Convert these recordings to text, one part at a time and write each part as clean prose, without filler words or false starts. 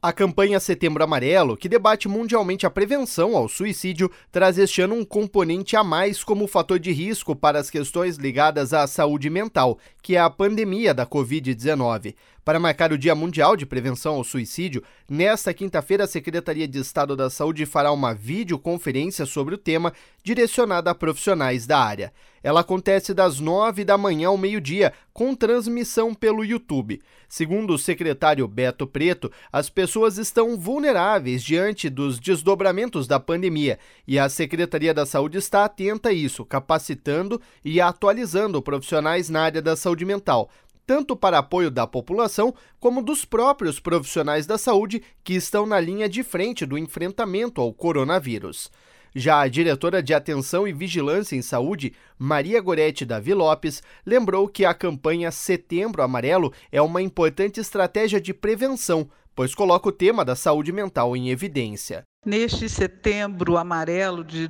A campanha Setembro Amarelo, que debate mundialmente a prevenção ao suicídio, traz este ano um componente a mais como fator de risco para as questões ligadas à saúde mental, que é a pandemia da Covid-19. Para marcar o Dia Mundial de Prevenção ao Suicídio, nesta quinta-feira a Secretaria de Estado da Saúde fará uma videoconferência sobre o tema, direcionada a profissionais da área. Ela acontece das 9 da manhã ao meio-dia, com transmissão pelo YouTube. Segundo o secretário Beto Preto, as pessoas estão vulneráveis diante dos desdobramentos da pandemia e a Secretaria da Saúde está atenta a isso, capacitando e atualizando profissionais na área da saúde mental, tanto para apoio da população como dos próprios profissionais da saúde que estão na linha de frente do enfrentamento ao coronavírus. Já a diretora de Atenção e Vigilância em Saúde, Maria Gorete Davi Lopes, lembrou que a campanha Setembro Amarelo é uma importante estratégia de prevenção, pois coloca o tema da saúde mental em evidência. Neste Setembro Amarelo de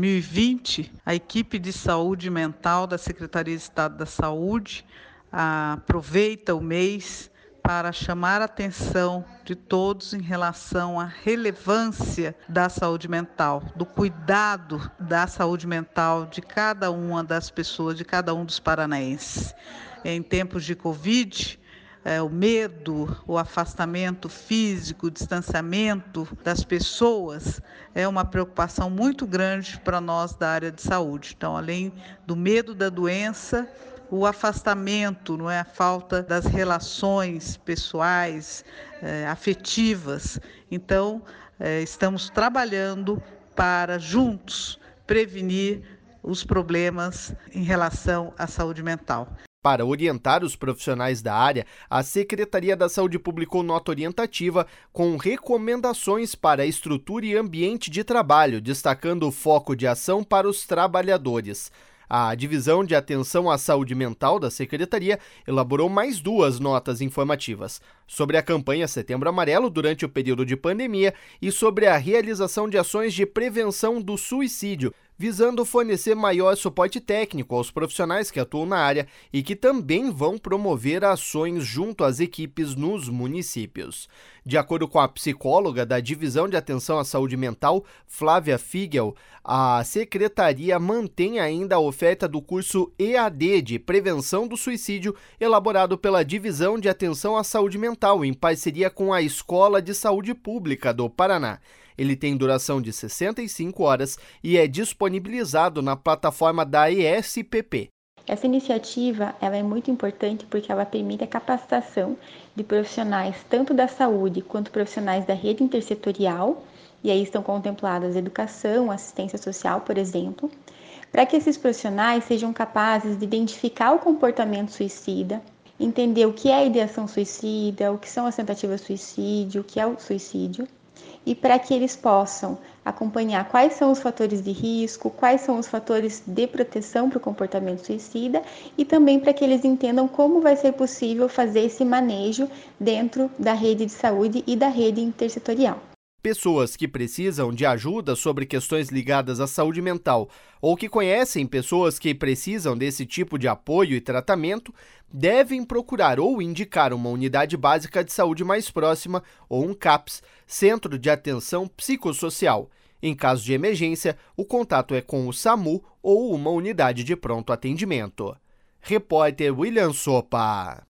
2020, a equipe de saúde mental da Secretaria de Estado da Saúde aproveita o mês para chamar a atenção de todos em relação à relevância da saúde mental, do cuidado da saúde mental de cada uma das pessoas, de cada um dos paranaenses. Em tempos de Covid, o medo, o afastamento físico, o distanciamento das pessoas é uma preocupação muito grande para nós da área de saúde. Então, além do medo da doença, o afastamento, a falta das relações pessoais, afetivas. Então, estamos trabalhando para, juntos, prevenir os problemas em relação à saúde mental. Para orientar os profissionais da área, a Secretaria da Saúde publicou nota orientativa com recomendações para a estrutura e ambiente de trabalho, destacando o foco de ação para os trabalhadores. A Divisão de Atenção à Saúde Mental da Secretaria elaborou mais 2 notas informativas sobre a campanha Setembro Amarelo durante o período de pandemia e sobre a realização de ações de prevenção do suicídio, visando fornecer maior suporte técnico aos profissionais que atuam na área e que também vão promover ações junto às equipes nos municípios. De acordo com a psicóloga da Divisão de Atenção à Saúde Mental, Flávia Figel, a Secretaria mantém ainda a oferta do curso EAD de Prevenção do Suicídio, elaborado pela Divisão de Atenção à Saúde Mental, em parceria com a Escola de Saúde Pública do Paraná. Ele tem duração de 65 horas e é disponibilizado na plataforma da ESPP. Essa iniciativa ela é muito importante porque ela permite a capacitação de profissionais tanto da saúde quanto profissionais da rede intersetorial, e aí estão contempladas educação, assistência social, por exemplo, para que esses profissionais sejam capazes de identificar o comportamento suicida, entender o que é a ideação suicida, o que são as tentativas de suicídio, o que é o suicídio, e para que eles possam acompanhar quais são os fatores de risco, quais são os fatores de proteção para o comportamento suicida e também para que eles entendam como vai ser possível fazer esse manejo dentro da rede de saúde e da rede intersetorial. Pessoas que precisam de ajuda sobre questões ligadas à saúde mental ou que conhecem pessoas que precisam desse tipo de apoio e tratamento devem procurar ou indicar uma unidade básica de saúde mais próxima ou um CAPS, Centro de Atenção Psicossocial. Em caso de emergência, o contato é com o SAMU ou uma unidade de pronto atendimento. Repórter William Sopa.